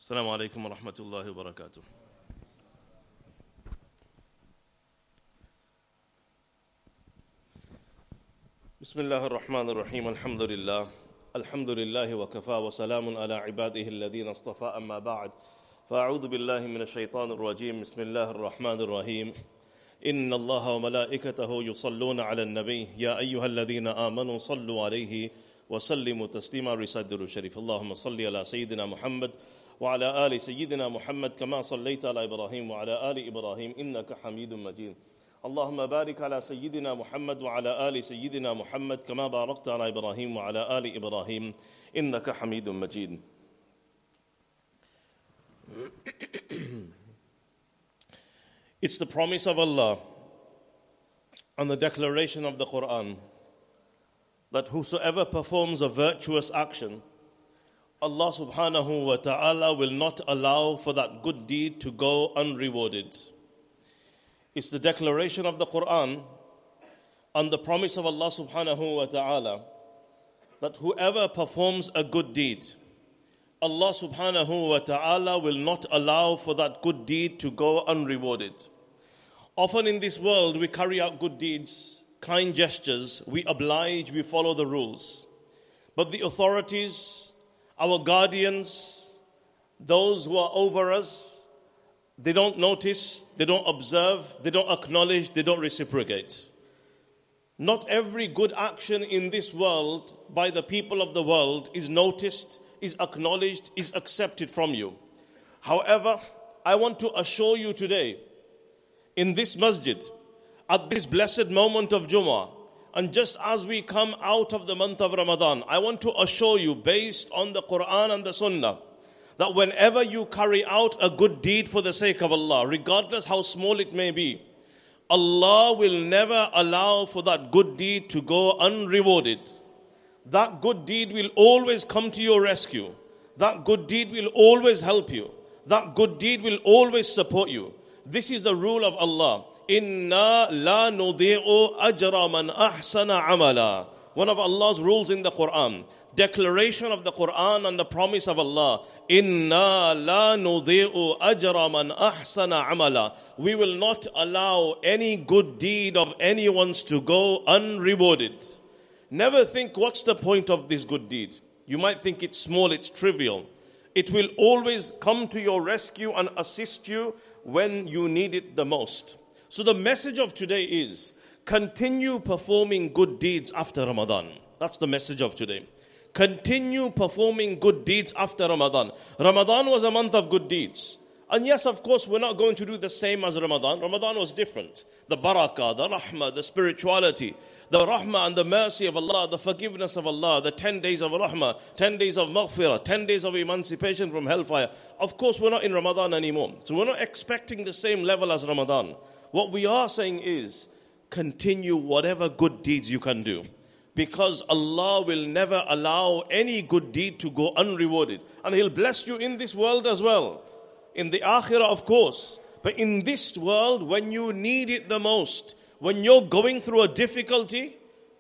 السلام عليكم ورحمة الله وبركاته. بسم الله الرحمن الرحيم. الحمد لله وكفى وسلام على عباده الذين اصطفى. أما بعد فأعوذ بالله من الشيطان الرجيم. بسم الله الرحمن الرحيم. إن الله وملائكته يصلون على النبي يا أيها الذين آمنوا صلوا عليه وسلموا تسليما. Recite the Sharif. اللهم صل على سيدنا محمد وعلى آل سيدنا محمد كما صليت على إبراهيم وعلى آل إبراهيم إنك حميد مجيد. اللهم بارك على سيدنا محمد وعلى آل سيدنا محمد كما باركت على إبراهيم وعلى آل إبراهيم إنك حميد مجيد. It's the promise of Allah and the declaration of the Quran that whosoever performs a virtuous action, Allah subhanahu wa ta'ala will not allow for that good deed to go unrewarded. It's the declaration of the Quran and the promise of Allah subhanahu wa ta'ala that whoever performs a good deed, Allah subhanahu wa ta'ala will not allow for that good deed to go unrewarded. Often in this world we carry out good deeds, kind gestures, we oblige, we follow the rules. But the authorities, our guardians, those who are over us, they don't notice, they don't observe, they don't acknowledge, they don't reciprocate. Not every good action in this world by the people of the world is noticed, is acknowledged, is accepted from you. However, I want to assure you today, in this masjid, at this blessed moment of Jummah, and just as we come out of the month of Ramadan, I want to assure you, based on the Quran and the Sunnah, that whenever you carry out a good deed for the sake of Allah, regardless how small it may be, Allah will never allow for that good deed to go unrewarded. That good deed will always come to your rescue. That good deed will always help you. That good deed will always support you. This is the rule of Allah. Inna la nudi'u ajra man ahsana amala. One of Allah's rules in the Quran. Declaration of the Quran and the promise of Allah. Inna la nudi'u ajra man ahsana amala. We will not allow any good deed of anyone's to go unrewarded. Never think, what's the point of this good deed? You might think it's small, it's trivial. It will always come to your rescue and assist you when you need it the most. So the message of today is, continue performing good deeds after Ramadan. That's the message of today. Continue performing good deeds after Ramadan. Ramadan was a month of good deeds. And yes, of course, we're not going to do the same as Ramadan. Ramadan was different. The barakah, the rahmah, the spirituality, the rahmah and the mercy of Allah, the forgiveness of Allah, the 10 days of rahmah, 10 days of maghfirah, 10 days of emancipation from hellfire. Of course, we're not in Ramadan anymore. So we're not expecting the same level as Ramadan. What we are saying is, continue whatever good deeds you can do. Because Allah will never allow any good deed to go unrewarded. And He'll bless you in this world as well. In the akhirah, of course. But in this world, when you need it the most, when you're going through a difficulty,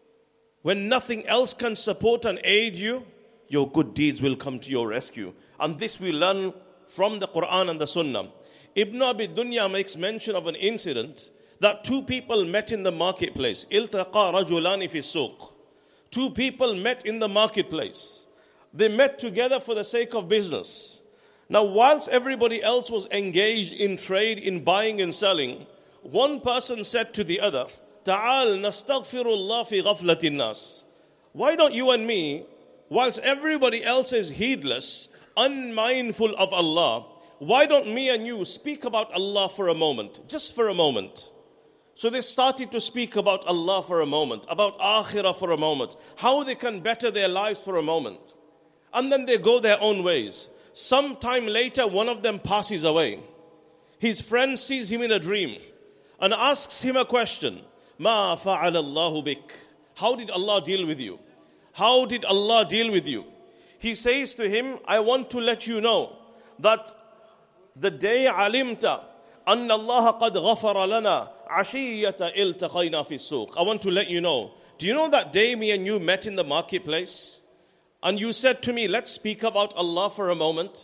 when nothing else can support and aid you, your good deeds will come to your rescue. And this we learn from the Quran and the Sunnah. Ibn Abi Dunya makes mention of an incident that two people met in the marketplace. Iltaqa rajulani fi suq. Two people met in the marketplace. They met together for the sake of business. Now, whilst everybody else was engaged in trade, in buying and selling, one person said to the other, Ta'al nastaghfirullah fi ghaflatin nas. Why don't you and me, whilst everybody else is heedless, unmindful of Allah, why don't me and you speak about Allah for a moment? Just for a moment. So they started to speak about Allah for a moment, about akhirah for a moment, how they can better their lives for a moment. And then they go their own ways. Sometime later, one of them passes away. His friend sees him in a dream and asks him a question. Ma fa'ala Allahu bik. How did Allah deal with you? How did Allah deal with you? He says to him, I want to let you know that the day alimta anna Allah qad ghafara lana ashiyata iltaqayna fi suq. I want to let you know. Do you know that day me and you met in the marketplace? And you said to me, let's speak about Allah for a moment.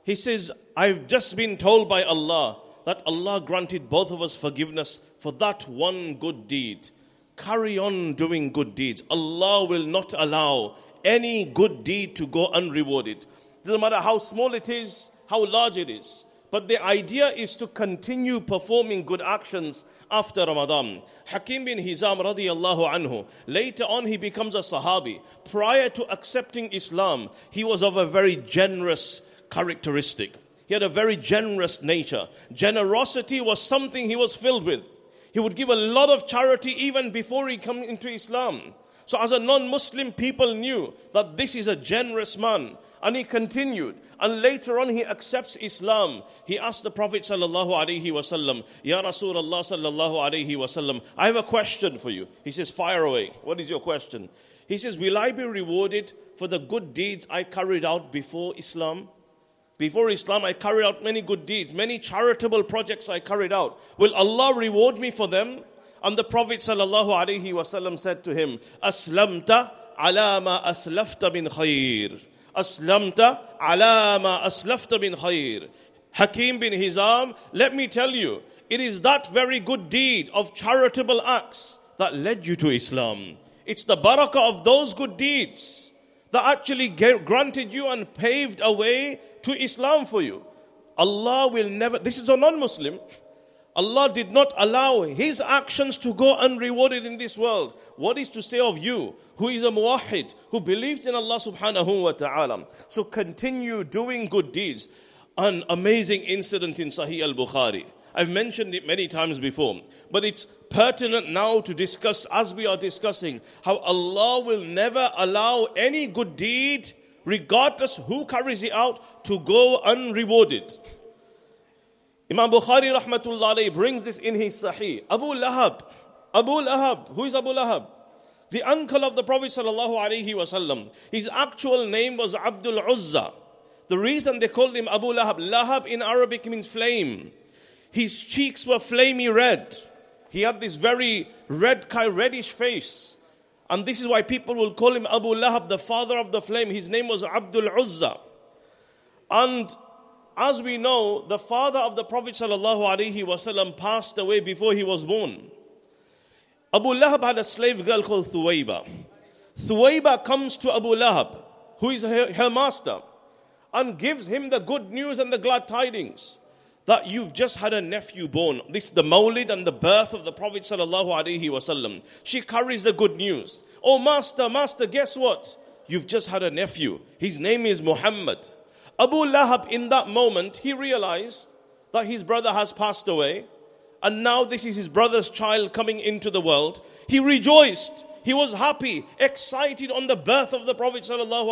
He says, I've just been told by Allah that Allah granted both of us forgiveness for that one good deed. Carry on doing good deeds. Allah will not allow any good deed to go unrewarded. Doesn't matter how small it is, how large it is. But the idea is to continue performing good actions after Ramadan. Hakim bin Hizam radiyallahu anhu, later on he becomes a Sahabi. Prior to accepting Islam, he was of a very generous characteristic. He had a very generous nature. Generosity was something he was filled with. He would give a lot of charity even before he came into Islam. So as a non-Muslim, people knew that this is a generous man. And he continued. And later on he accepts Islam. He asked the Prophet sallallahu alaihi wasallam, Ya Rasulullah sallallahu alaihi wasallam, I have a question for you. He says, fire away. What is your question? He says, will I be rewarded for the good deeds I carried out before Islam? Before Islam, I carried out many good deeds, many charitable projects I carried out. Will Allah reward me for them? And the Prophet sallallahu alaihi wasallam said to him, Aslamta ala ma aslafta min khair. Aslamta ala ma aslafta min khair. Hakim bin Hizam, let me tell you, it is that very good deed of charitable acts that led you to Islam. It's the barakah of those good deeds that actually granted you and paved a way to Islam for you. Allah will never, this is a non-Muslim, Allah did not allow his actions to go unrewarded in this world. What is to say of you, who is a muwahhid, who believes in Allah subhanahu wa ta'ala? So continue doing good deeds. An amazing incident in Sahih al-Bukhari. I've mentioned it many times before, but it's pertinent now to discuss, as we are discussing, how Allah will never allow any good deed, regardless who carries it out, to go unrewarded. Imam Bukhari rahmatullah alayhi brings this in his Sahih. Abu Lahab, who is Abu Lahab? The uncle of the Prophet sallallahu alaihi wasallam. His actual name was Abdul Uzza. The reason they called him Abu Lahab, Lahab in Arabic means flame. His cheeks were flamey red. He had this very reddish face. And this is why people will call him Abu Lahab, the father of the flame. His name was Abdul Uzza. And as we know, the father of the Prophet ﷺ passed away before he was born. Abu Lahab had a slave girl called Thuwayba. Thuwayba comes to Abu Lahab, who is her master, and gives him the good news and the glad tidings that you've just had a nephew born. This is the Mawlid and the birth of the Prophet ﷺ. She carries the good news. Oh master, guess what? You've just had a nephew. His name is Muhammad. Abu Lahab, in that moment, he realized that his brother has passed away, and now this is his brother's child coming into the world. He rejoiced. He was happy, excited on the birth of the Prophet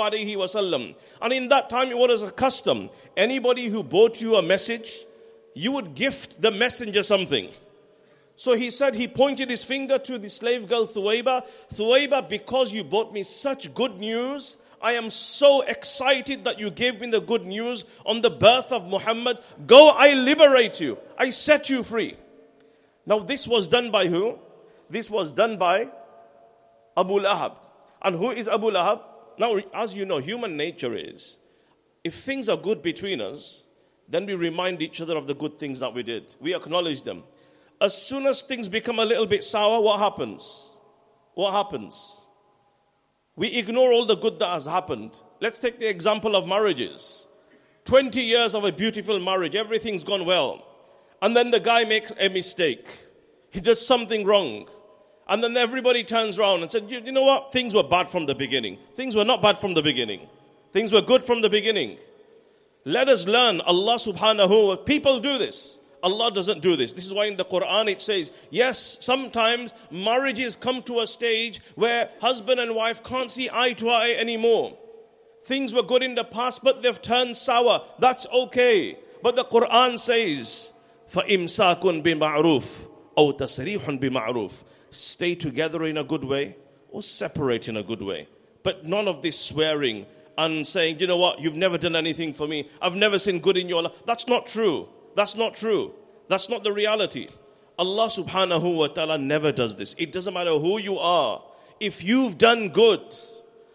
ﷺ. And in that time, it was a custom. Anybody who brought you a message, you would gift the messenger something. So he said, he pointed his finger to the slave girl Thuwayba. Thuwayba, because you brought me such good news, I am so excited that you gave me the good news on the birth of Muhammad. Go, I liberate you. I set you free. Now this was done by who? This was done by Abu Lahab. And who is Abu Lahab? Now, as you know, human nature is, if things are good between us, then we remind each other of the good things that we did. We acknowledge them. As soon as things become a little bit sour, what happens? What happens? We ignore all the good that has happened. Let's take the example of marriages. 20 years of a beautiful marriage, everything's gone well. And then the guy makes a mistake. He does something wrong. And then everybody turns around and said, you know what? Things were bad from the beginning. Things were not bad from the beginning. Things were good from the beginning. Let us learn. Allah subhanahu wa ta'ala, people do this. Allah doesn't do this. This is why in the Quran it says, yes, sometimes marriages come to a stage where husband and wife can't see eye to eye anymore. Things were good in the past, but they've turned sour. That's okay. But the Quran says, فَإِمْسَاكٌ بِمَعْرُوفٍ أَوْ تَسْرِيحٌ بِمَعْرُوفٍ. Stay together in a good way or separate in a good way. But none of this swearing and saying, you know what, you've never done anything for me. I've never seen good in your life. That's not true. That's not true. That's not the reality. Allah subhanahu wa ta'ala never does this. It doesn't matter who you are. If you've done good,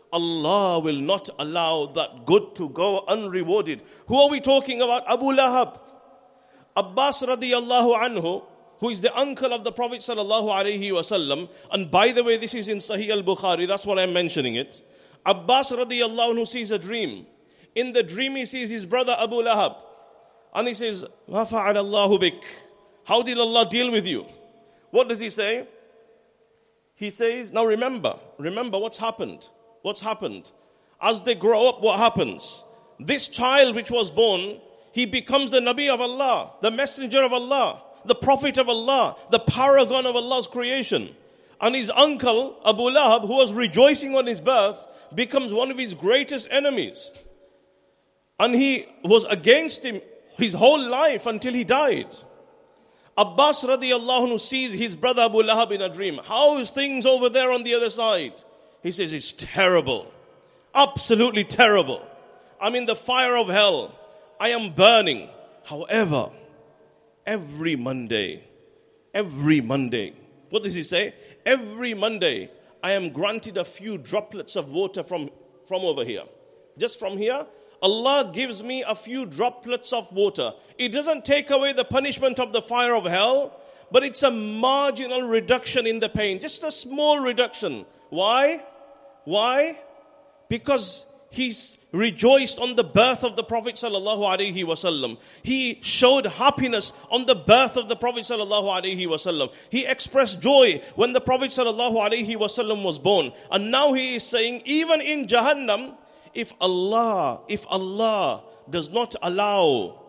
Allah will not allow that good to go unrewarded. Who are we talking about? Abu Lahab. Abbas radiyallahu anhu, who is the uncle of the Prophet sallallahu alaihi wasallam. And by the way, this is in Sahih al-Bukhari, that's why I'm mentioning it. Abbas radiyallahu anhu sees a dream. In the dream he sees his brother Abu Lahab. And he says, "Ma fa'ala Allahu bik?" How did Allah deal with you? What does he say? He says, now remember what's happened. What's happened? As they grow up, what happens? This child which was born, he becomes the Nabi of Allah, the messenger of Allah, the prophet of Allah, the paragon of Allah's creation. And his uncle, Abu Lahab, who was rejoicing on his birth, becomes one of his greatest enemies. And he was against him his whole life until he died. Abbas radiyallahu anhu sees his brother Abu Lahab in a dream. How is things over there on the other side? He says, it's terrible. Absolutely terrible. I'm in the fire of hell. I am burning. However, every Monday, what does he say? Every Monday, I am granted a few droplets of water from over here. Just from here, Allah gives me a few droplets of water. It doesn't take away the punishment of the fire of hell, but it's a marginal reduction in the pain. Just a small reduction. Why? Because he's rejoiced on the birth of the Prophet sallallahu alaihi wasallam. He showed happiness on the birth of the Prophet sallallahu alaihi wasallam. He expressed joy when the Prophet sallallahu alaihi wasallam was born. And now he is saying, even in Jahannam, if Allah does not allow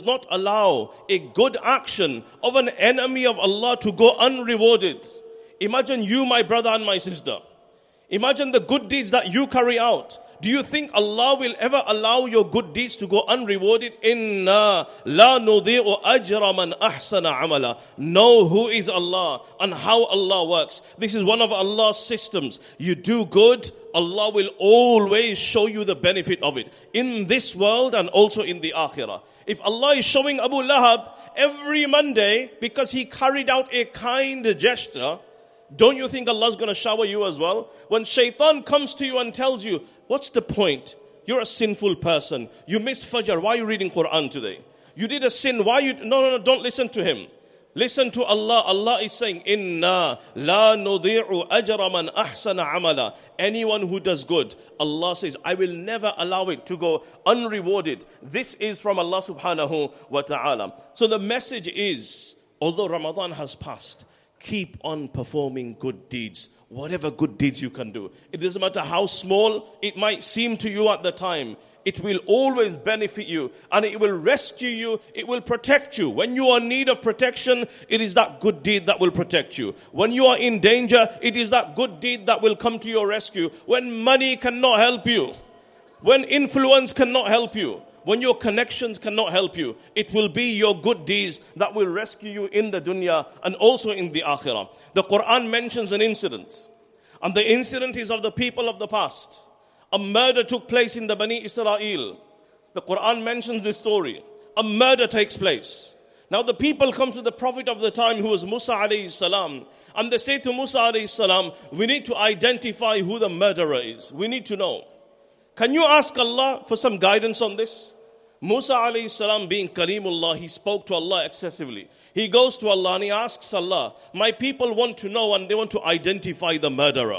a good action of an enemy of Allah to go unrewarded. Imagine you, my brother and my sister. Imagine the good deeds that you carry out. Do you think Allah will ever allow your good deeds to go unrewarded? Inna la nudhi'u ajra man ahsana amala. Know who is Allah and how Allah works. This is one of Allah's systems. You do good, Allah will always show you the benefit of it. In this world and also in the akhirah. If Allah is showing Abu Lahab every Monday because he carried out a kind gesture, don't you think Allah is going to shower you as well? When shaitan comes to you and tells you, what's the point? You're a sinful person. You miss Fajr. Why are you reading Quran today? You did a sin. Why you? No, don't listen to him. Listen to Allah. Allah is saying, Inna la nudhi'u ajra man ahsana amala. Anyone who does good, Allah says, I will never allow it to go unrewarded. This is from Allah subhanahu wa ta'ala. So the message is, although Ramadan has passed, keep on performing good deeds. Whatever good deeds you can do. It doesn't matter how small it might seem to you at the time. It will always benefit you and it will rescue you. It will protect you. When you are in need of protection, it is that good deed that will protect you. When you are in danger, it is that good deed that will come to your rescue. When money cannot help you, when influence cannot help you, when your connections cannot help you, it will be your good deeds that will rescue you in the dunya and also in the akhirah. The Quran mentions an incident. And the incident is of the people of the past. A murder took place in the Bani Israel. The Quran mentions this story. A murder takes place. Now the people come to the Prophet of the time who was Musa alayhi salam. And they say to Musa alayhi salam, we need to identify who the murderer is. We need to know. Can you ask Allah for some guidance on this? Musa alayhi salam being Kareemullah, he spoke to Allah excessively. He goes to Allah and he asks Allah, my people want to know and they want to identify the murderer.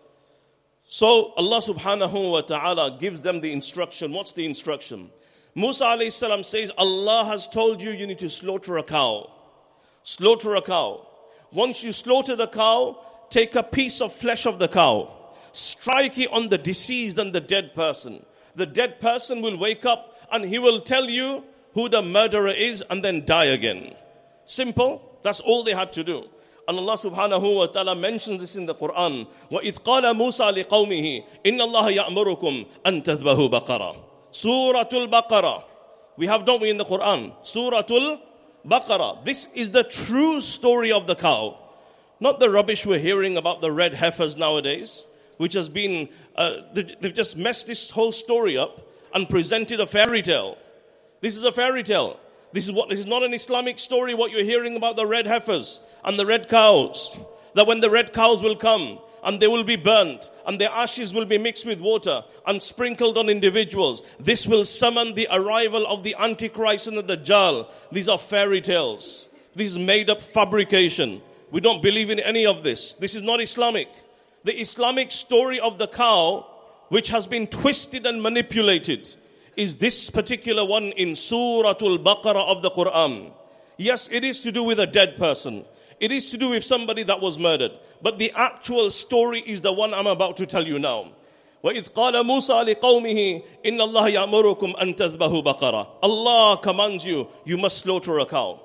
So Allah subhanahu wa ta'ala gives them the instruction. What's the instruction? Musa alayhi salam says, Allah has told you need to slaughter a cow. Slaughter a cow. Once you slaughter the cow, take a piece of flesh of the cow. Strike it on the deceased and the dead person. The dead person will wake up and he will tell you who the murderer is and then die again. Simple. That's all they had to do. And Allah subhanahu wa ta'ala mentions this in the Quran. وَإِذْ قَالَ مُوسَى لِقَوْمِهِ إِنَّ اللَّهَ يَأْمُرُكُمْ أَن تَذْبَحُوا بَقَرَةً. Suratul Baqarah. We have, don't we, in the Quran? Suratul Baqarah. This is the true story of the cow. Not the rubbish we're hearing about the red heifers nowadays, which has been, they've just messed this whole story up and presented a fairy tale. This is a fairy tale. This is not an Islamic story, what you're hearing about the red heifers and the red cows. That when the red cows will come and they will be burnt, and their ashes will be mixed with water and sprinkled on individuals. This will summon the arrival of the Antichrist and the Dajjal. These are fairy tales. This is made up fabrication. We don't believe in any of this. This is not Islamic. The Islamic story of the cow, which has been twisted and manipulated, is this particular one in Suratul Baqarah of the Quran. Yes, it is to do with a dead person. It is to do with somebody that was murdered. But the actual story is the one I'm about to tell you now. وَإِذْ قَالَ مُوسَى لِقَوْمِهِ إِنَّ اللَّهَ يَأْمُرُكُمْ أَن تَذْبَحُوا بَقَرَةً. Allah commands you, you must slaughter a cow.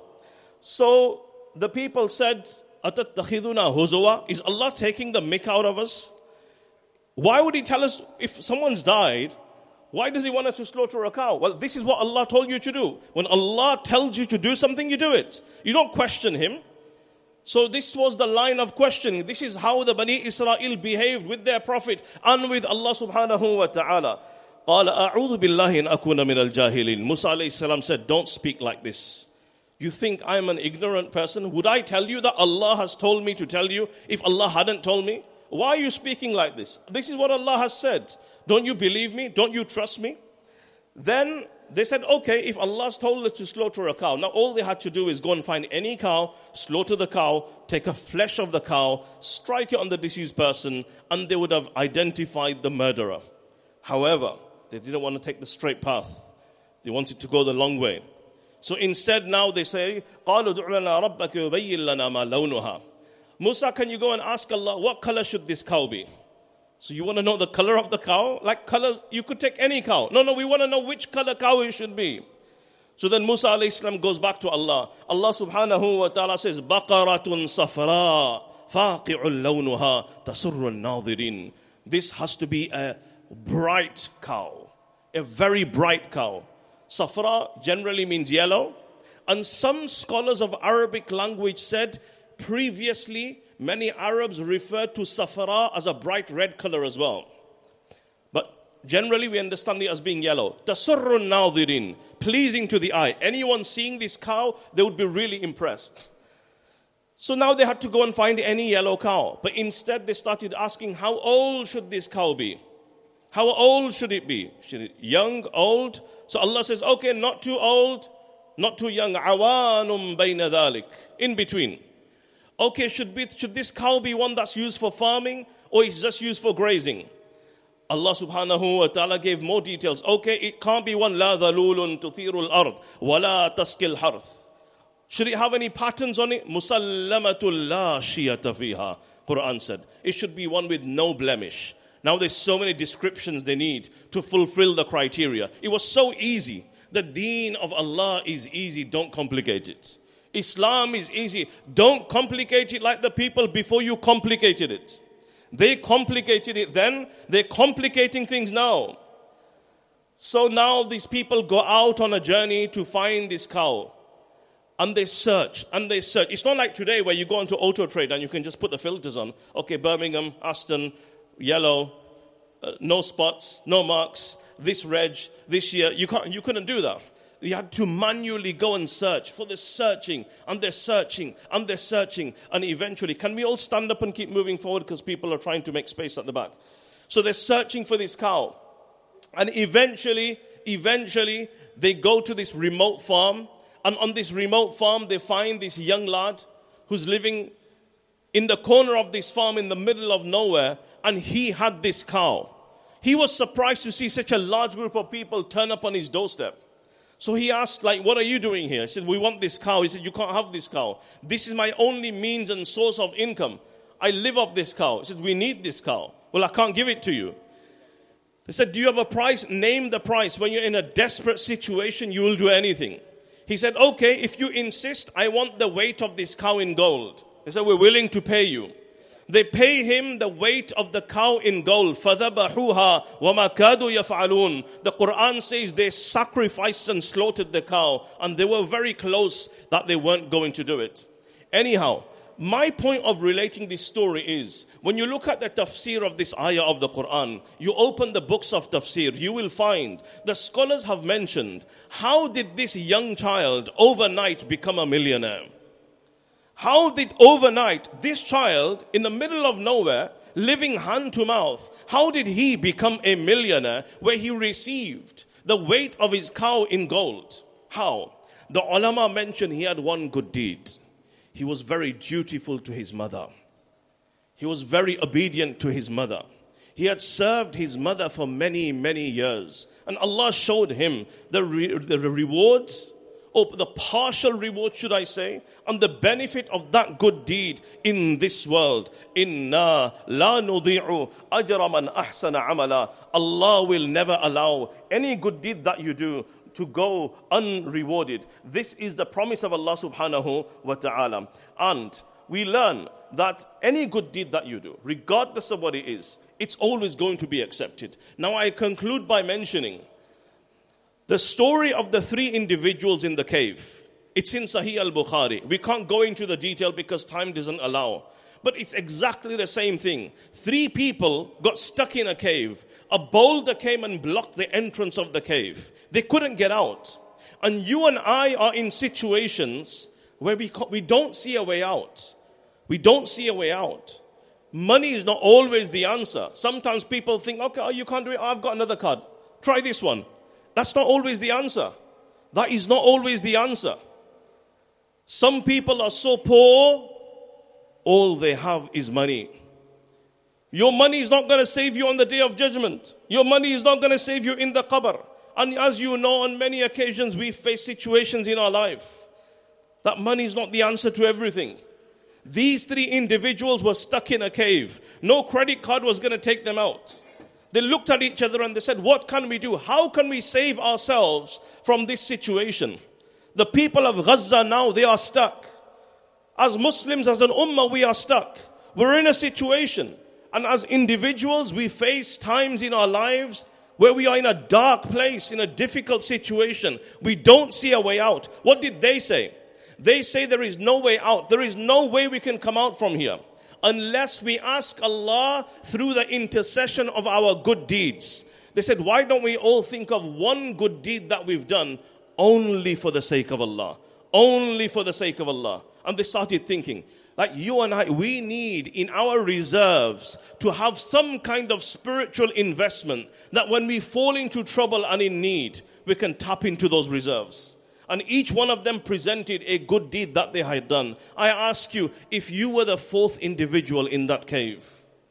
So the people said, أَتَتَّخِذُنَا هُزُوًا? Is Allah taking the mick out of us? Why would He tell us if someone's died? Why does He want us to slaughter a cow? Well, this is what Allah told you to do. When Allah tells you to do something, you do it. You don't question Him. So this was the line of questioning. This is how the Bani Israel behaved with their Prophet and with Allah subhanahu wa ta'ala. قَالَ أَعُوذُ بِاللَّهِ إِنْ أَكُونَ مِنَ الْجَاهِلِينَ. Musa alayhi salam said, don't speak like this. You think I'm an ignorant person? Would I tell you that Allah has told me to tell you if Allah hadn't told me? Why are you speaking like this? This is what Allah has said. Don't you believe me? Don't you trust me? Then they said, okay, if Allah's told us to slaughter a cow, now all they had to do is go and find any cow, slaughter the cow, take a flesh of the cow, strike it on the deceased person, and they would have identified the murderer. However, they didn't want to take the straight path. They wanted to go the long way. So instead now they say, قَالُوا دُعْ لَنَا رَبَّكَ يُبَيِّن لَنَا مَا لَوْنُهَا. Musa, can you go and ask Allah, what color should this cow be? So you want to know the color of the cow? Like color, you could take any cow. No, we want to know which color cow it should be. So then Musa alayhi salam goes back to Allah. Allah subhanahu wa ta'ala says, بَقَرَةٌ صَفْرَاءٌ فَاقِعٌ لَوْنُهَا تَسُرُّ النَّاظِرِينَ. This has to be a bright cow, a very bright cow. Safra generally means yellow. And some scholars of Arabic language said previously many Arabs referred to safara as a bright red color as well. But generally we understand it as being yellow. Tasurrun nadhirin, pleasing to the eye. Anyone seeing this cow, they would be really impressed. So now they had to go and find any yellow cow. But instead they started asking, how old should this cow be? How old should it be? Should it young, old? So Allah says, okay, not too old, not too young. Awanum bayna dhalik, in between. Okay, should this cow be one that's used for farming or is just used for grazing? Allah subhanahu wa ta'ala gave more details. Okay, it can't be one la dhalulun tuthirul ard wala taskil harth. Should it have any patterns on it? Musallamatul la shiyata fiha. Quran said. It should be one with no blemish. Now there's so many descriptions they need to fulfill the criteria. It was so easy. The deen of Allah is easy. Don't complicate it. Islam is easy. Don't complicate it like the people before you complicated it. They complicated it then. They're complicating things now. So now these people go out on a journey to find this cow. And they search, and they search. It's not like today where you go into Auto Trade and you can just put the filters on. Okay, Birmingham, Aston, yellow, no spots, no marks, this reg, this year. You couldn't do that. You had to manually go and search. For the searching, and they're searching, and they're searching. And eventually, can we all stand up and keep moving forward because people are trying to make space at the back? So they're searching for this cow. And eventually, they go to this remote farm. And on this remote farm, they find this young lad who's living in the corner of this farm in the middle of nowhere. And he had this cow. He was surprised to see such a large group of people turn up on his doorstep. So he asked, what are you doing here? He said, we want this cow. He said, you can't have this cow. This is my only means and source of income. I live off this cow. He said, we need this cow. Well, I can't give it to you. They said, do you have a price? Name the price. When you're in a desperate situation, you will do anything. He said, okay, if you insist, I want the weight of this cow in gold. They said, we're willing to pay you. They pay him the weight of the cow in gold. فَذَبَحُوهَا وَمَا كَادُوا يَفْعَلُونَ. The Quran says they sacrificed and slaughtered the cow. And they were very close that they weren't going to do it. Anyhow, my point of relating this story is, when you look at the tafsir of this ayah of the Quran, you open the books of tafsir, you will find the scholars have mentioned, how did this young child overnight become a millionaire? How did overnight this child in the middle of nowhere living hand to mouth. How did he become a millionaire where he received the weight of his cow in gold? How? The ulama mentioned he had one good deed. He was very dutiful to his mother. He was very obedient to his mother. He had served his mother for many, many years. And Allah showed him the reward, or the partial reward, should I say, and the benefit of that good deed in this world. Inna la nudi'u ajra man ahsana amala. Allah will never allow any good deed that you do to go unrewarded. This is the promise of Allah subhanahu wa ta'ala. And we learn that any good deed that you do, regardless of what it is, it's always going to be accepted. Now I conclude by mentioning the story of the three individuals in the cave. It's in Sahih al-Bukhari. We can't go into the detail because time doesn't allow. But it's exactly the same thing. Three people got stuck in a cave. A boulder came and blocked the entrance of the cave. They couldn't get out. And you and I are in situations where we don't see a way out. We don't see a way out. Money is not always the answer. Sometimes people think, okay, you can't do it. I've got another card. Try this one. That's not always the answer. That is not always the answer. Some people are so poor, all they have is money. Your money is not going to save you on the day of judgment. Your money is not going to save you in the qabr. And as you know, on many occasions we face situations in our life that money is not the answer to everything. These three individuals were stuck in a cave. No credit card was going to take them out. They looked at each other and they said, what can we do? How can we save ourselves from this situation? The people of Gaza now, they are stuck. As Muslims, as an ummah, we are stuck. We're in a situation. And as individuals, we face times in our lives where we are in a dark place, in a difficult situation. We don't see a way out. What did they say? They say there is no way out. There is no way we can come out from here unless we ask Allah through the intercession of our good deeds. They said, why don't we all think of one good deed that we've done only for the sake of Allah? Only for the sake of Allah. And they started thinking, like you and I, we need in our reserves to have some kind of spiritual investment that when we fall into trouble and in need, we can tap into those reserves. And each one of them presented a good deed that they had done. I ask you, if you were the fourth individual in that cave,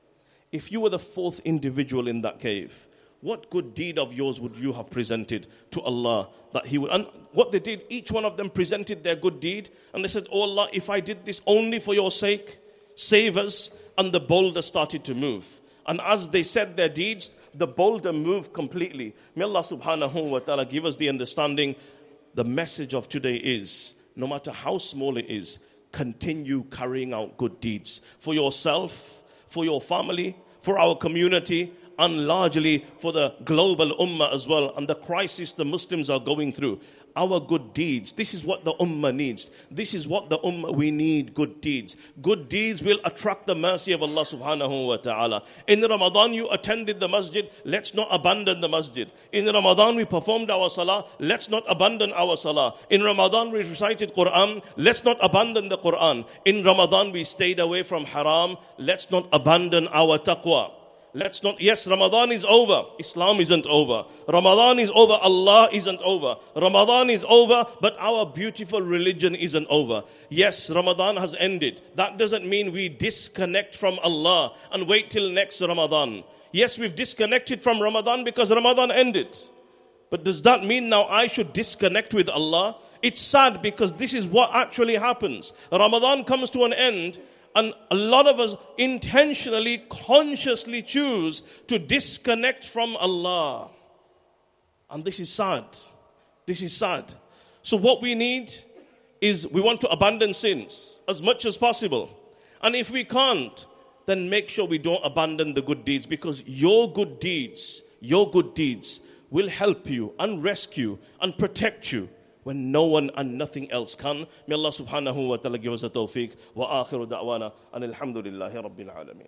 what good deed of yours would you have presented to Allah that He would? And what they did, each one of them presented their good deed. And they said, oh Allah, if I did this only for your sake, save us. And the boulder started to move. And as they said their deeds, the boulder moved completely. May Allah subhanahu wa ta'ala give us the understanding. The message of today is, no matter how small it is, continue carrying out good deeds for yourself, for your family, for our community, and largely for the global ummah as well, and the crisis the Muslims are going through. Our good deeds, this is what the ummah needs. This is what the ummah, we need good deeds. Good deeds will attract the mercy of Allah subhanahu wa ta'ala. In Ramadan, you attended the masjid, let's not abandon the masjid. In Ramadan, we performed our salah, let's not abandon our salah. In Ramadan, we recited Quran, let's not abandon the Quran. In Ramadan, we stayed away from haram, let's not abandon our taqwa. Let's not, yes, Ramadan is over. Islam isn't over. Ramadan is over. Allah isn't over. Ramadan is over, but our beautiful religion isn't over. Yes, Ramadan has ended. That doesn't mean we disconnect from Allah and wait till next Ramadan. Yes, we've disconnected from Ramadan because Ramadan ended. But does that mean now I should disconnect with Allah? It's sad because this is what actually happens. Ramadan comes to an end, and a lot of us intentionally, consciously choose to disconnect from Allah. And this is sad. This is sad. So what we need is we want to abandon sins as much as possible. And if we can't, then make sure we don't abandon the good deeds, because your good deeds will help you and rescue and protect you when no one and nothing else can. May Allah subhanahu wa ta'ala give us a tawfiq. Wa akhiru da'wana and alhamdulillahi rabbil alameen.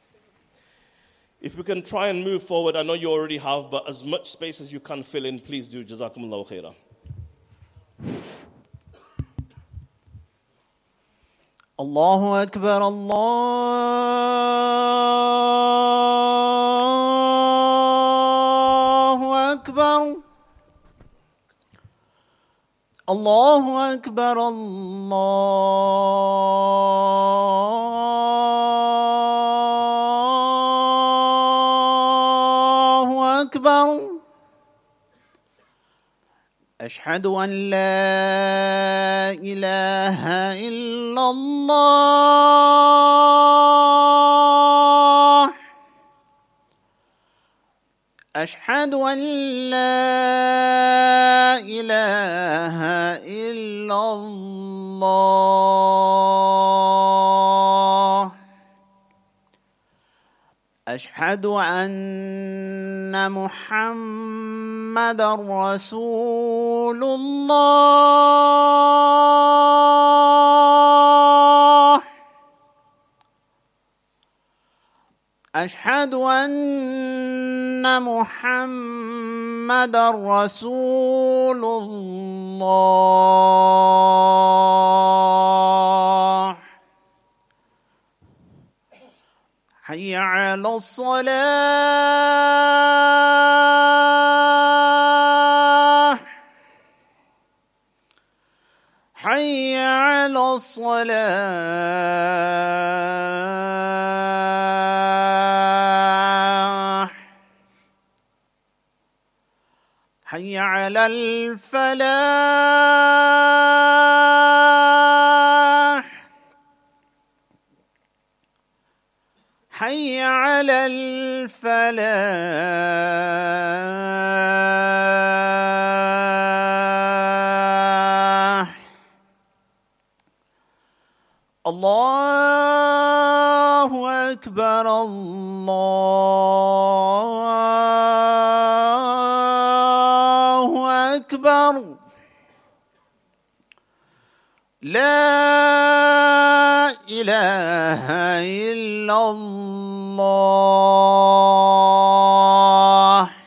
If we can try and move forward, I know you already have, but as much space as you can fill in, please do. Jazakumullahu khairah. Allahu Akbar, Allah. أكبر الله أكبر الله أكبر أشهد أن لا إله إلا الله أشهد أن لا إله إلا الله أشهد أن محمدًا رسول الله أشهد أن محمدًا رسول الله حي على الصلاة حي على الصلاة حي على الفلاح حي على الفلاح الله أكبر الله أكبر لا إله إلا الله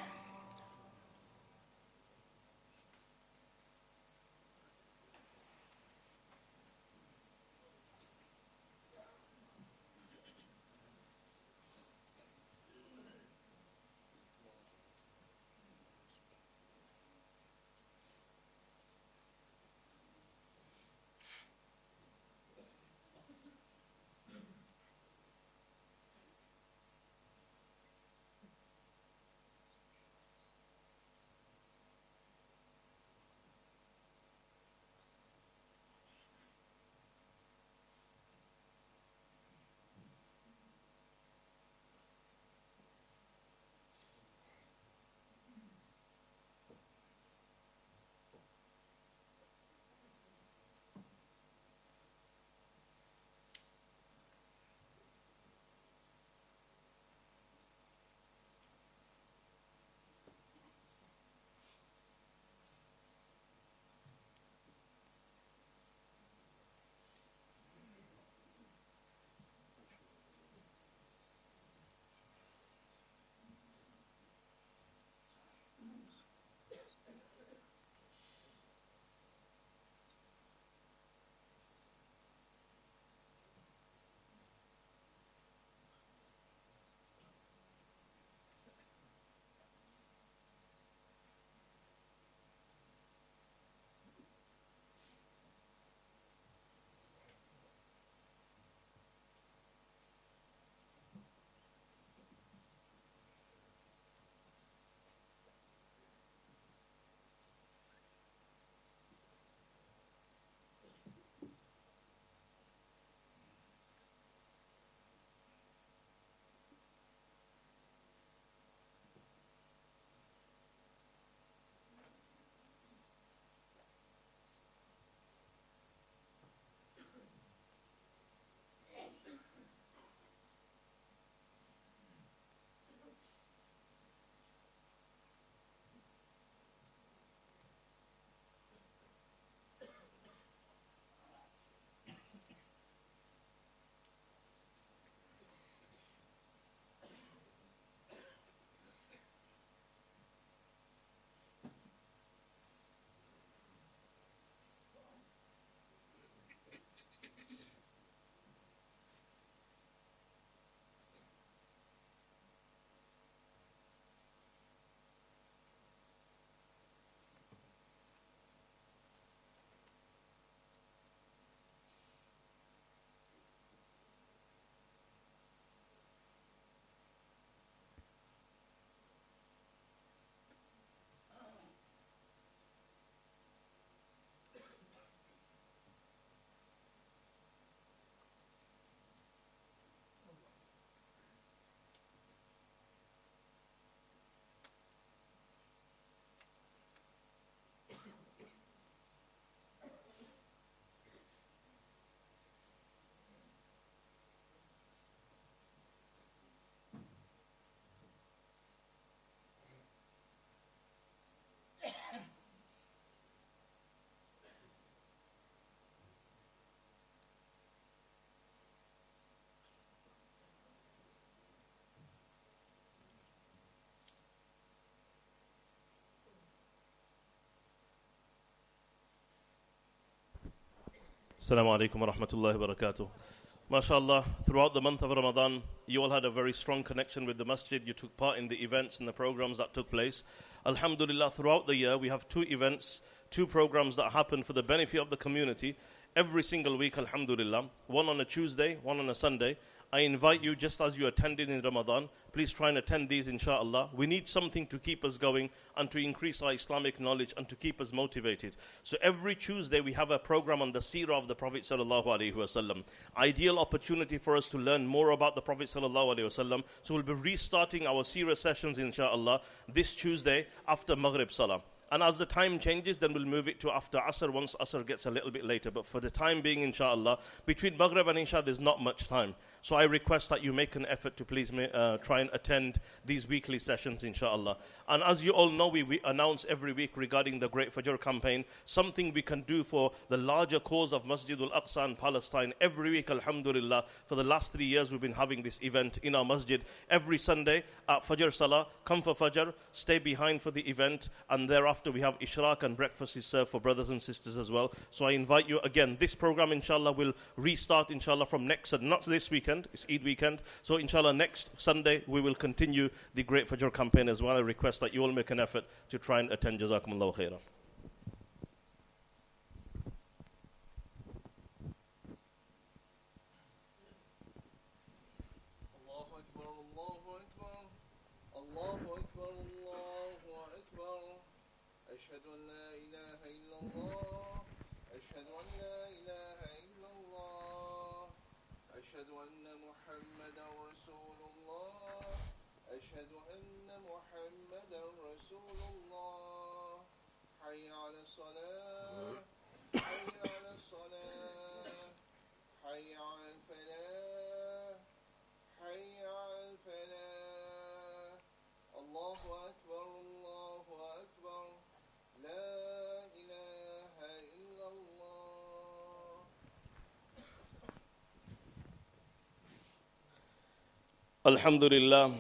Assalamu alaikum wa rahmatullahi wa barakatuh. MashaAllah, throughout the month of Ramadan, you all had a very strong connection with the masjid. You took part in the events and the programs that took place. Alhamdulillah, throughout the year, we have 2 events, 2 programs that happen for the benefit of the community every single week, alhamdulillah. One on a Tuesday, one on a Sunday. I invite you, just as you attended in Ramadan, please try and attend these, inshallah. We need something to keep us going and to increase our Islamic knowledge and to keep us motivated. So every Tuesday we have a program on the seerah of the Prophet sallallahu alaihi wasallam. Ideal opportunity for us to learn more about the Prophet sallallahu alaihi wasallam. So we'll be restarting our seerah sessions, inshallah, this Tuesday after Maghrib Salah. And as the time changes, then we'll move it to after Asr once Asr gets a little bit later. But for the time being, inshallah, between Maghrib and Isha, there's not much time. So I request that you make an effort to please try and attend these weekly sessions, inshallah. And as you all know, we announce every week regarding the Great Fajr campaign, something we can do for the larger cause of Masjid al-Aqsa in Palestine. Every week, alhamdulillah, for the last 3 years, we've been having this event in our masjid. Every Sunday at Fajr Salah, come for Fajr, stay behind for the event, and thereafter we have Ishraq and breakfast is served for brothers and sisters as well. So I invite you again. This program, inshallah, will restart, inshallah, from next, not this weekend. It's Eid weekend. So inshallah next Sunday we will continue the Great Fajr campaign as well. I request that you all make an effort to try and attend. Jazakumullahu khairan. Alhamdulillah,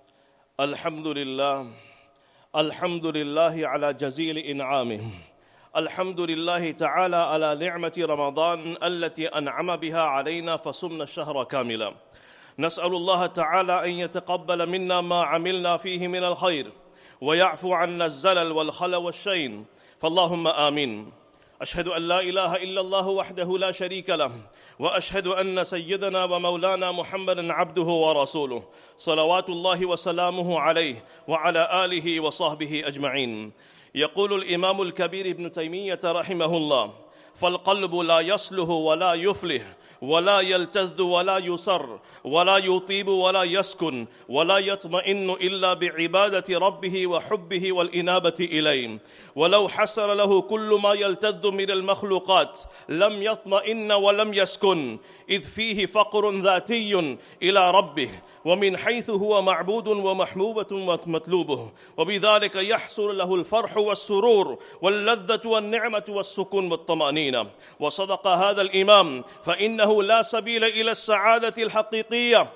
Alhamdulillah, Alhamdulillah ala jazil in'amih. Alhamdulillah ta'ala ala ni'mati Ramadan allati an'ama biha alayna fasumna ash-shahra kamila. نسأل الله تعالى أن يتقبل منا ما عملنا فيه من الخير ويعفو عنا الزلل والخلل والشين فاللهم آمين. أشهد أن لا إله إلا الله وحده لا شريك له وأشهد أن سيدنا ومولانا محمدا عبده ورسوله صلوات الله وسلامه عليه وعلى آله وصحبه أجمعين. يقول الإمام الكبير ابن تيمية رحمه الله: فالقلب لا يصلح ولا يفلح ولا يلتذ ولا يسر ولا يطيب ولا يسكن ولا يطمئن إلا بعبادة ربه وحبه والإنابة إليه. ولو حصل له كل ما يلتذ من المخلوقات لم يطمئن ولم يسكن، إذ فيه فقر ذاتي إلى ربه ومن حيث هو معبود ومحبوبة ومطلوبه، وبذلك يحصل له الفرح والسرور واللذة والنعمة والسكون والطمأنينة. وصدق هذا الإمام، فإنه لا سبيل إلى السعادة الحقيقية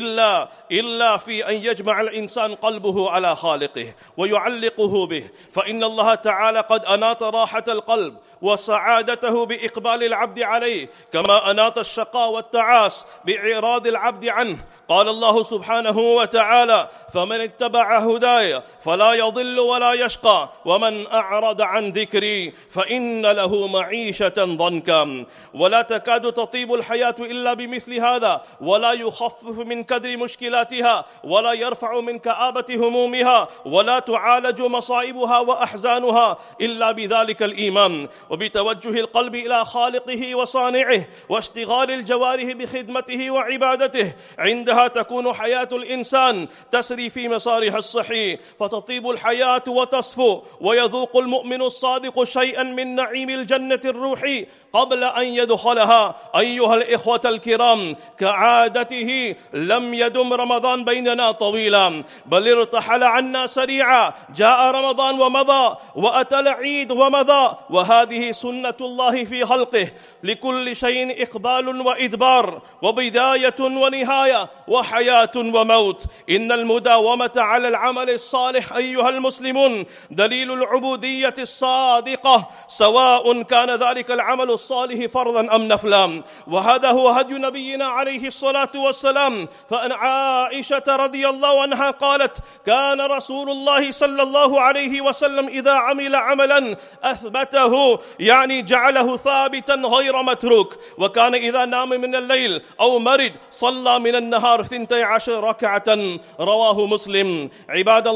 إلا في أن يجمع الإنسان قلبه على خالقه ويعلقه به، فإن الله تعالى قد أناط راحة القلب وسعادته بإقبال العبد عليه، كما أناط الشقاء والتعاس بإعراض العبد عنه. قال الله سبحانه وتعالى: فمن اتبع هداي فلا يضل ولا يشقى ومن أعرض عن ذكري فإن له معيشة ضنكا. ولا تكاد تطيب الحياة إلا بمثل هذا، ولا يخفف من كدر مشكلاتها ولا يرفع من كآبة همومها ولا تعالج مصائبها وأحزانها إلا بذلك الإيمان وبتوجه القلب إلى خالقه وصانعه واشتغال الجوارح بخدمته وعبادته. عندها تكون حياة الإنسان تسري في مسارها الصحيح، فتطيب الحياة وتصفو، ويذوق المؤمن الصادق شيئا من نعيم الجنة الروحي قبل أن يدخلها. أيها الإخوة الكرام، كعادته لم يدم رمضان بيننا طويلا، بل ارتحل عنا سريعا. جاء رمضان ومضى، وأتى العيد ومضى، وهذه سنة الله في خلقه، لكل شيء إقبال وإدبار، وبداية ونهاية، وحياة وموت. إن المداومة على العمل الصالح أيها المسلمون دليل العبودية الصادقة، سواء كان ذلك ذلك العمل الصالح فرضا أم نفلا. وهذا هو هدي نبينا عليه الصلاة والسلام. فأن عائشة رضي الله عنها قالت: كان رسول الله صلى الله عليه وسلم إذا عمل عملا أثبته، يعني جعله ثابتا غير متروك. وكان إذا نام من الليل أو مرض صلى من النهار 12 ركعة. رواه مسلم. عباد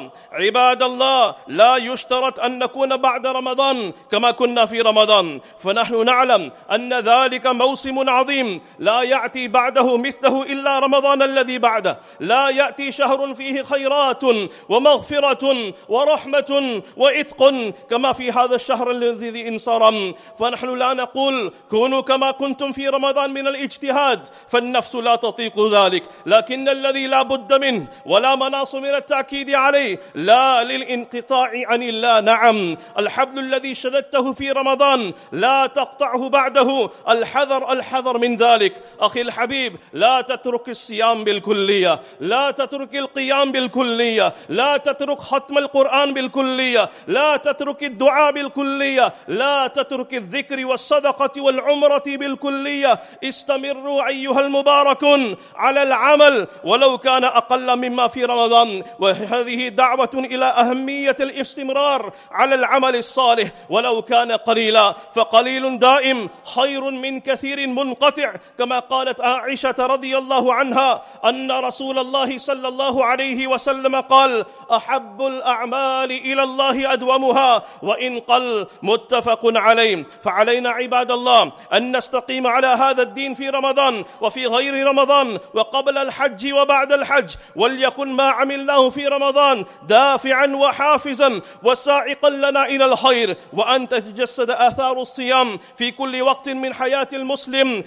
الله، لا يشترط أن نكون بعد رمضان كما كنا في رمضان، فنحن نعلم أن ذلك موسم عظيم لا يأتي بعده مثله إلا رمضان الذي بعده. لا يأتي شهر فيه خيرات ومغفرة ورحمة وعتق كما في هذا الشهر الذي انصرم. فنحن لا نقول كونوا كما كنتم في رمضان من الاجتهاد، فالنفس لا تطيق ذلك، لكن الذي لا بد منه ولا مناص من التأكيد عليه لا للانقطاع عن الله. نعم، الحبل الذي شددته في رمضان لا تقطعه بعده. الحذر من ذلك. أخي الحبيب، لا تترك الصيام بالكلية، لا تترك القيام بالكلية، لا تترك ختم القرآن بالكلية، لا تترك الدعاء بالكلية، لا تترك الذكر والصدقة والعمرة بالكلية. استمروا أيها المباركون على العمل ولو كان أقل مما في رمضان. وهذه دعوة إلى أهمية الاستمرار على العمل الصالح ولو كان قليلا، فقليل دائم خير من كثير منقطع. كما قالت عائشة رضي الله عنها أن رسول الله صلى الله عليه وسلم قال: أحب الأعمال إلى الله أدومها وإن قل. متفق عليه. فعلينا عباد الله أن نستقيم على هذا الدين في رمضان وفي غير رمضان وقبل الحج وبعد الحج، وليكن ما عملناه في رمضان دافعا وحافزا وسائقا لنا إلى الخير، وأن تتجسد آثار الصيام في كل وقت من حياة المسلم،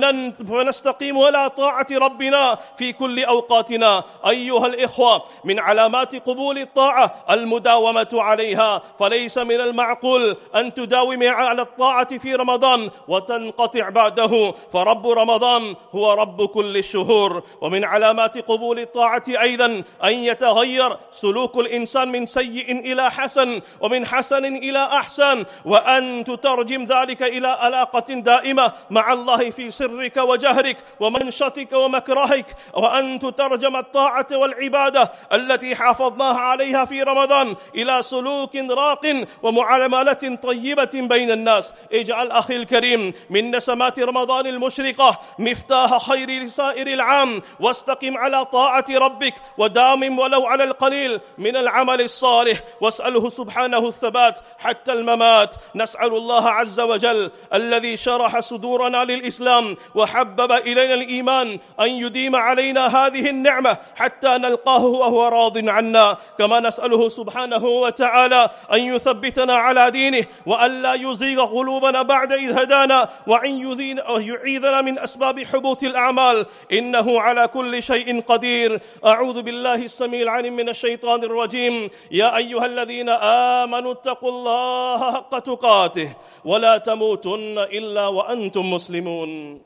فنستقيم على طاعة ربنا في كل أوقاتنا. أيها الإخوة، من علامات قبول الطاعة المداومة عليها، فليس من المعقول أن تداوم على الطاعة في رمضان وتنقطع بعده، فرب رمضان هو رب كل الشهور. ومن علامات قبول الطاعة أيضا أن يتغير سلوك الإنسان من سيء إلى حسن، ومن حسن إلى أحسن، وأن تترجم ذلك إلى علاقة دائمة مع الله في سرك وجهرك ومنشطك ومكرهك، وأن تترجم الطاعة والعبادة التي حافظناها عليها في رمضان إلى سلوك راق ومعاملة طيبة بين الناس. اجعل أخي الكريم من نسمات رمضان المشرقة مفتاح خير لسائر العام، واستقم على طاعة ربك ودام ولو على القليل من العمل الصالح، واسأله سبحانه الثبات حتى الممات. نسأل الله عز وجل الذي شرح صدورنا للإسلام وحبب إلينا الإيمان أن يديم علينا هذه النعمة حتى نلقاه وهو راض عنا. كما نسأله سبحانه وتعالى أن يثبتنا على دينه، وأن لا يزيغ قلوبنا بعد إذ هدانا، وأن يعيذنا من أسباب حبوط الأعمال، إنه على كل شيء قدير. أعوذ بالله السميع العليم من الشيطان الرجيم. يا أيها الذين آمنوا اتقوا الله حق تقاته ولا تموتن إلا وأنتم مسلمون.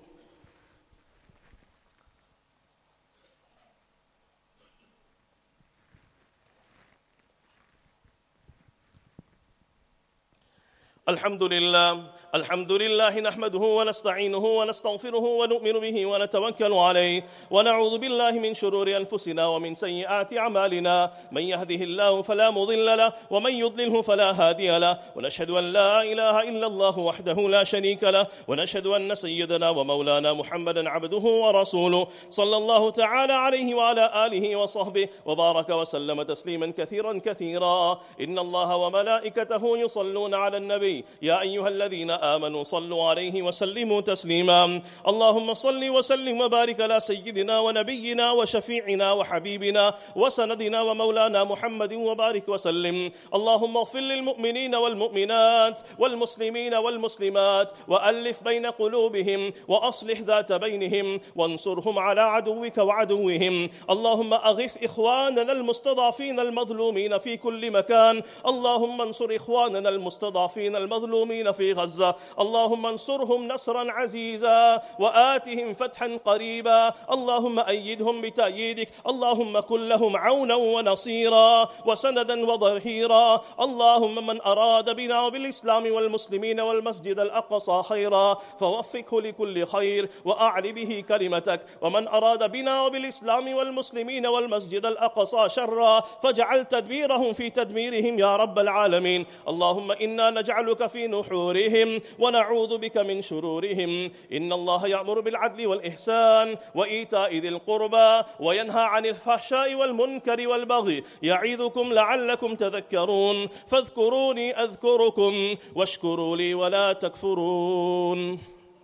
الحمد لله نحمده ونستعينه ونستغفره ونؤمن به ونتوكل عليه، ونعوذ بالله من شرور أنفسنا ومن سيئات أعمالنا. من يهده الله فلا مضل له ومن يضلله فلا هادي له، ونشهد أن لا إله إلا الله وحده لا شريك له، ونشهد أن سيدنا ومولانا محمدا عبده ورسوله صلى الله تعالى عليه وعلى آله وصحبه وبارك وسلم تسليما كثيرا. إن الله وملائكته يصلون على النبي يا أيها الذين آمنوا صلوا عليه وسلموا تسليما. اللهم صل وسلم وبارك على سيدنا ونبينا وشفيعنا وحبيبنا وسندنا ومولانا محمد وبارك وسلم. اللهم اغفر للمؤمنين والمؤمنات والمسلمين والمسلمات، وألف بين قلوبهم، وأصلح ذات بينهم، وانصرهم على عدوك وعدوهم. اللهم أغث إخواننا المستضعفين المظلومين في كل مكان. اللهم انصر إخواننا المستضعفين المظلومين في غزة. نصيرا. اللهم انصرهم نصرا عزيزا وآتهم فتحا قريبا. اللهم أيدهم بتأييدك. اللهم كن لهم عونا ونصيرا وسندا وظهيرا. اللهم من أراد بنا وبالإسلام والمسلمين والمسجد الأقصى خيرا فوفقه لكل خير وأعل به كلمتك، ومن أراد بنا وبالإسلام والمسلمين والمسجد الأقصى شرا فاجعل تدبيرهم في تدميرهم يا رب العالمين. اللهم إنا نجعلك في نحورهم ونعوذ بك من شرورهم. إن الله يأمر بالعدل والإحسان وإيتاء ذي القربى وينهى عن الفحشاء والمنكر والبغي يعظكم لعلكم تذكرون. فاذكروني أذكركم واشكروا لي ولا تكفرون.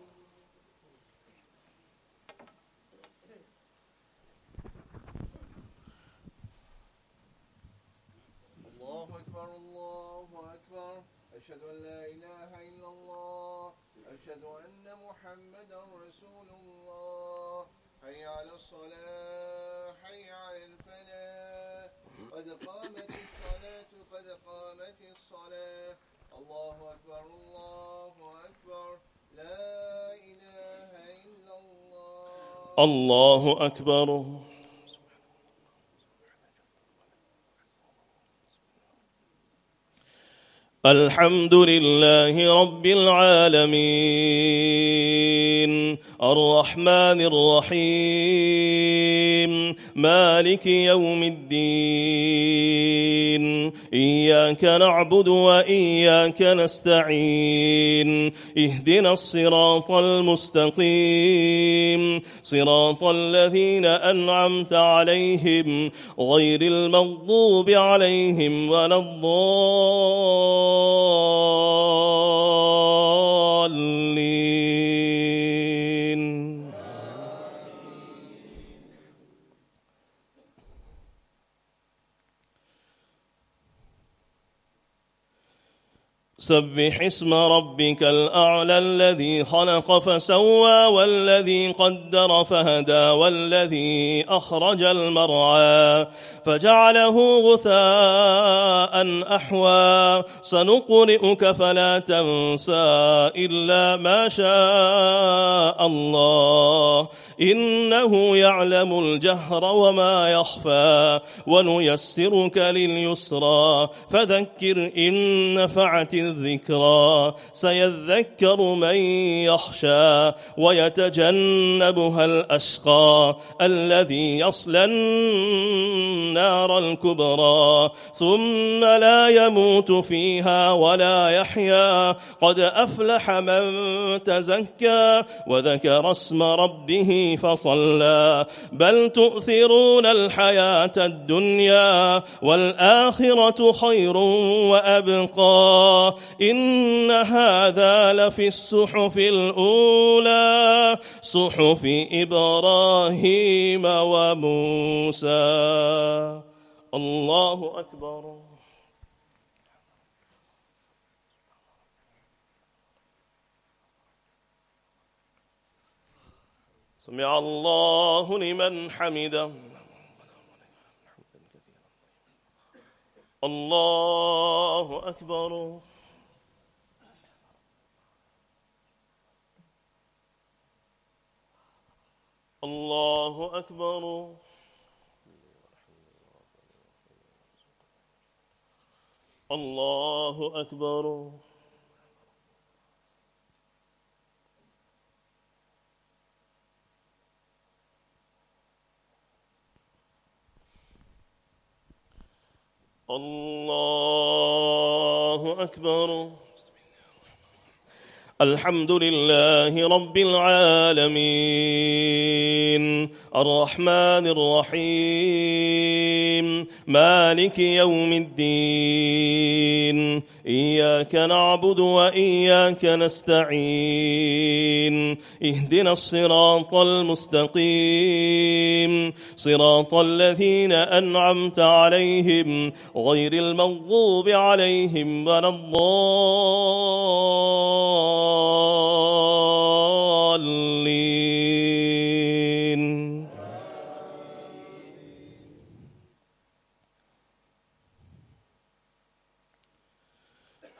الله أكبر الله أكبر. أشهد أن لا إله إلا الله. أشهد أن محمدا رسول الله. حي على الصلاة حي على الفلاح. قد قامت الصلاة قد قامت الصلاة. الله أكبر الله أكبر. لا إله إلا الله. الله أكبر. الحمد لله رب العالمين الرحمن الرحيم مالك يوم الدين. إياك نعبد وإياك نستعين. اهدنا الصراط المستقيم صراط الذين أنعمت عليهم غير المغضوب عليهم ولا الضالين. سبح اسم ربك الأعلى الذي خلق فسوى والذي قدر فهدى والذي أخرج المرعى فجعله غثاء أحوى. سنقرئك فلا تنسى إلا ما شاء الله إنه يعلم الجهر وما يخفى. ونيسرك لليسرى فذكر إن نفعت الذكرى. سيذكر من يخشى ويتجنبها الأشقى الذي يصلى النار الكبرى ثم لا يموت فيها ولا يحيا. قد أفلح من تزكى وذكر اسم ربه فصلى. بل تؤثرون الحياة الدنيا والآخرة خير وأبقى. إن هذا لفي الصحف الأولى صحف إبراهيم وموسى. الله أكبر. سمع الله لمن حمده. الله أكبر. الله أكبر. الله أكبر. الله أكبر. الحمد لله رب العالمين الرحمن الرحيم مالك يوم الدين. إياك نعبد وإياك نستعين. اهدنا الصراط المستقيم صراط الذين أنعمت عليهم غير المغضوب عليهم ولا الضالين.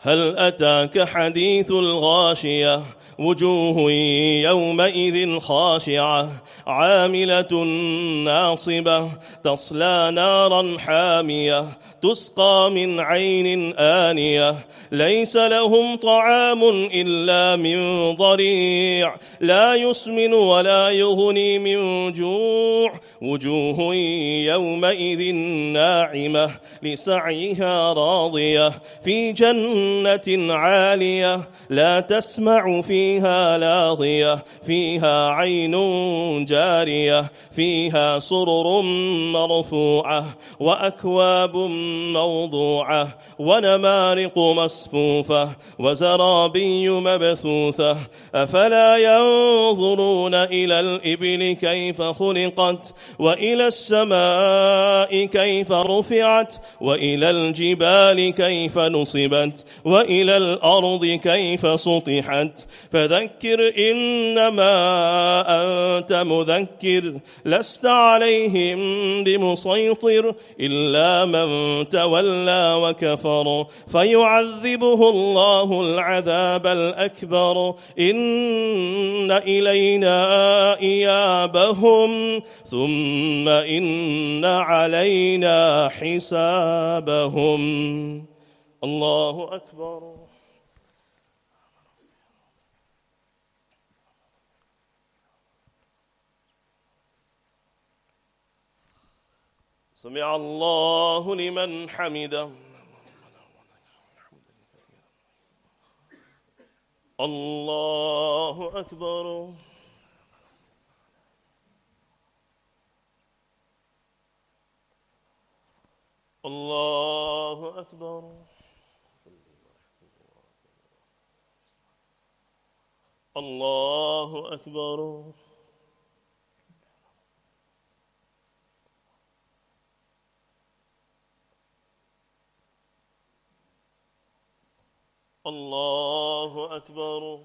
هل أتاك حديث الغاشية وجوه يومئذ خاشعة عاملة ناصبة تصلى نارا حامية تسقى من عين آنية ليس لهم طعام إلا من ضريع لا يسمن ولا يغني من جوع وجوه يومئذ ناعمة لسعيها راضية في جنة عالية لا تسمع فيها لاغية فيها عين جارية فيها سرر مرفوعة وأكواب موضوعة ونمارق مصفوفة وزرابي مبثوثة أفلا ينظرون إلى الإبل كيف خلقت وإلى السماء كيف رفعت وإلى الجبال كيف نصبت وإلى الأرض كيف سطحت فذكر إنما أنت مذكر لست عليهم بمسيطر إلا من تولى وكفر فيعذبه الله العذاب الأكبر إن إلينا إيابهم ثم إن علينا حسابهم الله أكبر سمع الله لمن حمده الله أكبر الله أكبر الله أكبر الله أكبر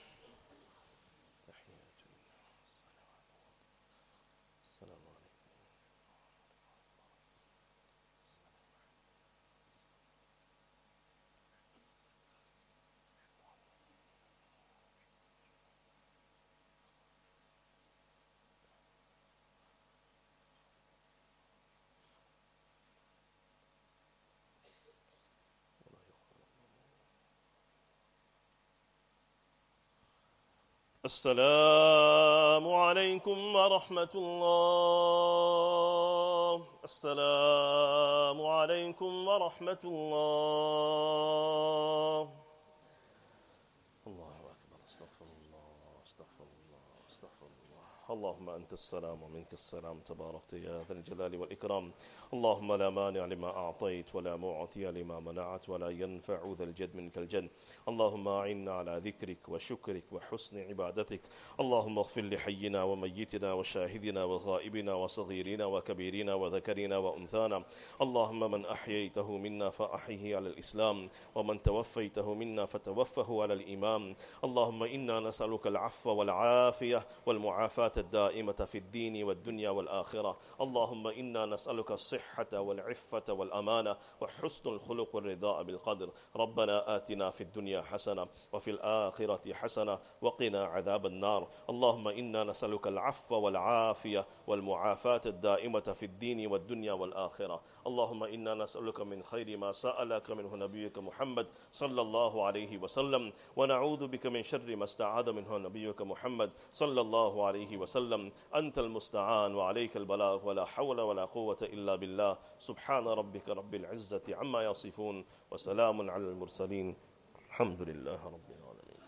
السلام عليكم ورحمة الله السلام عليكم ورحمة الله الله أكبر استغفر الله استغفر الله استغفر الله اللهم أنت السلام ومنك السلام تباركت يا ذا الجلال والإكرام اللهم لا مانع لما أعطيت ولا معطي لما منعت ولا ينفع ذا الجد منك الجد اللهم أعنا على ذكرك وشكرك وحسن عبادتك اللهم اغفر لحينا وميتنا وشاهدنا وغائبنا وصغيرنا وكبيرنا وذكرنا وأنثانا اللهم من أحييته منا فأحيه على الإسلام ومن توفيته منا فتوفه على الإيمان اللهم إنا نسألك العفو والعافية والمعافاة الدائمة في الدين والدنيا والآخرة اللهم إنا نسألك الصحة والعفة والأمانة وحسن الخلق والرضاء بالقدر ربنا آتنا في الدنيا حسنة وفي الآخرة حسنة وقنا عذاب النار اللهم إنا نسألك العفو والعافية والمعافاة الدائمة في الدين والدنيا والآخرة اللهم إنا نسألك من خير ما سألك منه نبيك محمد صلى الله عليه وسلم ونعوذ بك من شر ما استعاذ منه نبيك محمد صلى الله عليه وسلم أنت المستعان وعليك البلاغ ولا حول ولا قوة إلا بالله سبحان ربك رب العزة عما يصفون وسلام على المرسلين الحمد لله رب العالمين.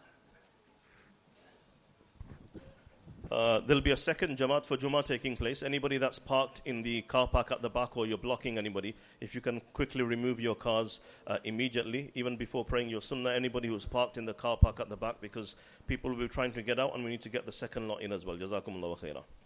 There'll be a second Jamaat for Jummah taking place. Anybody that's parked in the car park at the back or you're blocking anybody, if you can quickly remove your cars immediately, even before praying your sunnah, anybody who's parked in the car park at the back, because people will be trying to get out and we need to get the second lot in as well. Jazakumullahu khairah.